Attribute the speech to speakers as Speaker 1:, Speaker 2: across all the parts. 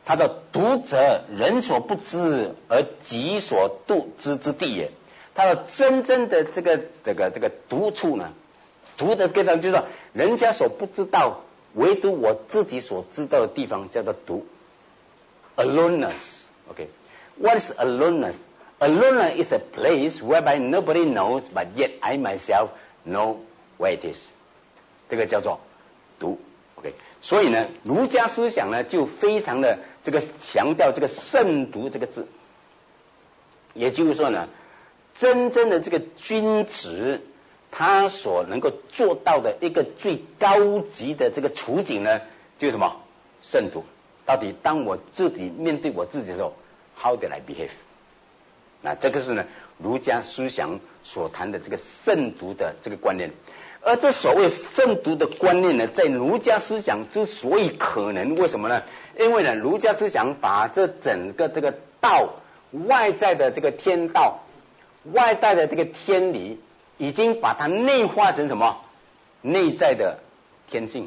Speaker 1: 他的独者，人所不知而己所度知之地也。他的真正的这个独处呢，独的地方就是说人家所不知道，唯独我自己所知道的地方叫做独。Aloneness. Okay. What is aloneness? Aloneness is a place whereby nobody knows, but yet I myself know where it is. 这个叫做独。OK. 所以呢，儒家思想呢就非常的这个强调这个慎独这个字，也就是说呢，真正的这个君子，他所能够做到的一个最高级的这个处境呢，就是什么？慎独。到底当我自己面对我自己的时候 ，How did I behave？ 那这个是呢儒家思想所谈的这个慎独的这个观念。而这所谓慎独的观念呢，在儒家思想之所以可能，为什么呢？因为呢，儒家思想把这整个这个道外在的这个天道，外在的这个天理，已经把它内化成什么？内在的天性。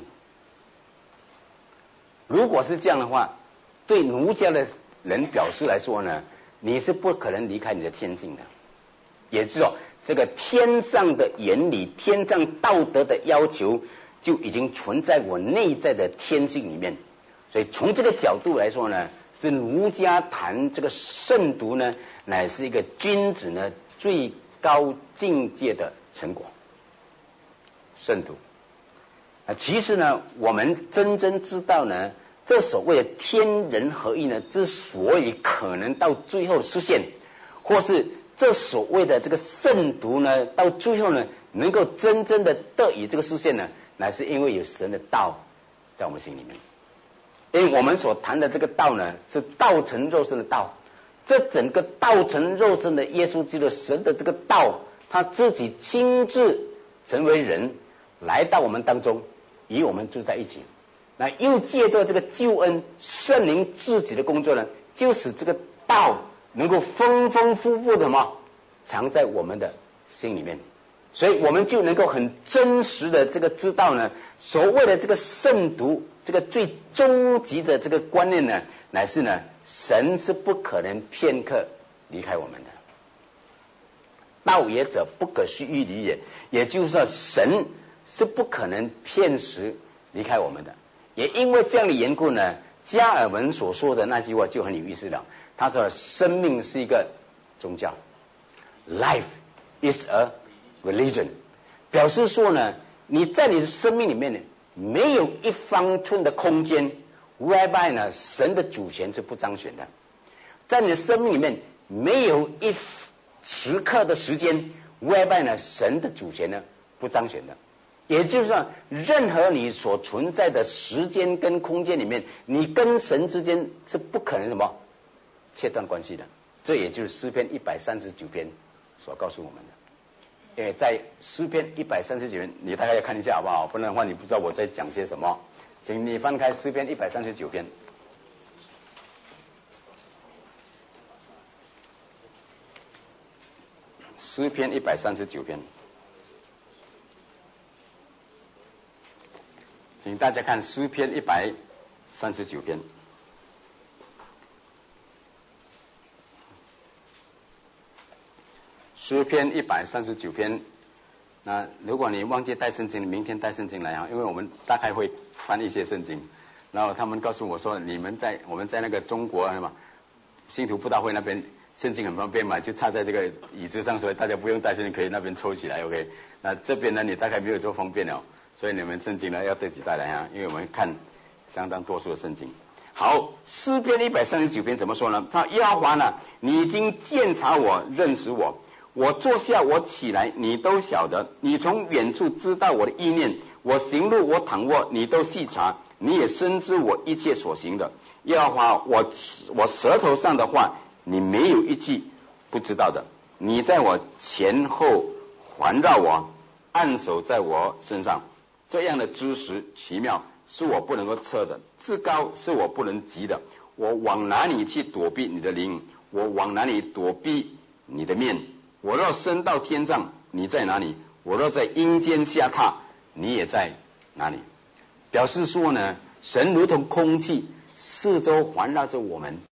Speaker 1: 如果是这样的话，对儒家的人表示来说呢，你是不可能离开你的天性的，也就是说，这个天上的原理、天上道德的要求，就已经存在我内在的天性里面。所以从这个角度来说呢，是儒家谈这个慎独呢，乃是一个君子呢最高境界的成果。慎独。其实呢，我们真正知道呢，这所谓的天人合一呢，之所以可能到最后实现，或是这所谓的这个慎独呢，到最后呢，能够真正的得以这个实现呢，乃是因为有神的道在我们心里面。因为我们所谈的这个道呢，是道成肉身的道，这整个道成肉身的耶稣基督神的这个道，他自己亲自成为人，来到我们当中，与我们住在一起。那又借着这个救恩圣灵自己的工作呢，就使这个道能够丰丰富富的什么藏在我们的心里面，所以我们就能够很真实的这个知道呢，所谓的这个慎独，这个最终极的这个观念呢，乃是呢，神是不可能片刻离开我们的。道也者，不可虚于离也，也就是说，神是不可能片时离开我们的。也因为这样的缘故呢，加尔文所说的那句话就很有意思了。他说，生命是一个宗教 ，Life is a religion， 表示说呢，你在你的生命里面呢，没有一方寸的空间 ，whereby 呢，神的主权是不彰显的，在你的生命里面没有一时刻的时间 ，whereby 呢，神的主权呢不彰显的。也就是说，任何你所存在的时间跟空间里面，你跟神之间是不可能什么切断关系的。这也就是诗篇139篇所告诉我们的。因为在诗篇139篇，你大概要看一下好不好？不然的话，你不知道我在讲些什么。请你翻开诗篇139篇。诗篇139篇。请大家看诗篇139篇。诗篇139篇。那如果你忘记带圣经，明天带圣经来啊，因为我们大概会翻一些圣经。然后他们告诉我说，我们在那个中国什么信徒布道会那边，圣经很方便嘛，就插在这个椅子上，所以大家不用带圣经，可以那边抽起来。OK， 那这边呢，你大概没有这么方便了。所以你们圣经呢要自己带来啊，因为我们看相当多数的圣经。好，诗篇139篇怎么说呢？他耶和华呢，你已经鉴察我，认识我，我坐下，我起来，你都晓得；你从远处知道我的意念，我行路，我躺卧，你都细察，你也深知我一切所行的。耶和华，我舌头上的话，你没有一句不知道的。你在我前后环绕我，按手在我身上。这样的知识奇妙，是我不能够测的，至高是我不能及的。我往哪里去躲避你的灵？我往哪里躲避你的面？我若升到天上，你在哪里？我若在阴间下榻，你也在哪里？表示说呢，神如同空气， 四周环绕着我们。